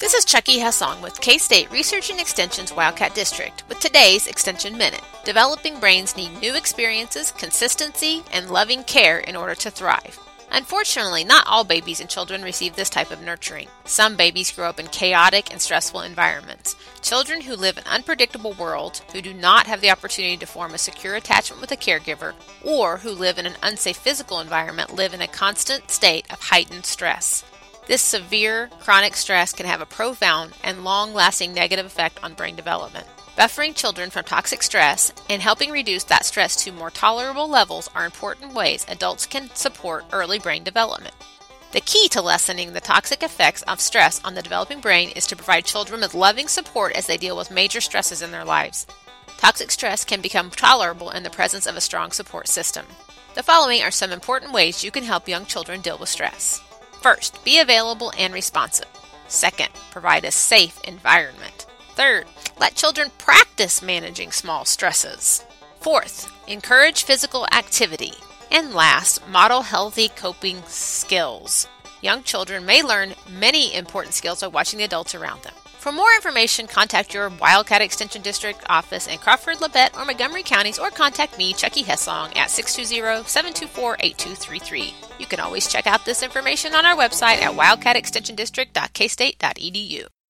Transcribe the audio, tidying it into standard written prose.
This is Chucky Hessong with K-State Research and Extension's Wildcat District with today's Extension Minute. Developing brains need new experiences, consistency, and loving care in order to thrive. Unfortunately, not all babies and children receive this type of nurturing. Some babies grow up in chaotic and stressful environments. Children who live in unpredictable worlds, who do not have the opportunity to form a secure attachment with a caregiver, or who live in an unsafe physical environment live in a constant state of heightened stress. This severe, chronic stress can have a profound and long-lasting negative effect on brain development. Buffering children from toxic stress and helping reduce that stress to more tolerable levels are important ways adults can support early brain development. The key to lessening the toxic effects of stress on the developing brain is to provide children with loving support as they deal with major stresses in their lives. Toxic stress can become tolerable in the presence of a strong support system. The following are some important ways you can help young children deal with stress. First, be available and responsive. Second, provide a safe environment. Third, let children practice managing small stresses. Fourth, encourage physical activity. And last, model healthy coping skills. Young children may learn many important skills by watching the adults around them. For more information, contact your Wildcat Extension District office in Crawford, Labette, or Montgomery counties, or contact me, Chucky Hessong, at 620-724-8233. You can always check out this information on our website at wildcatextensiondistrict.kstate.edu.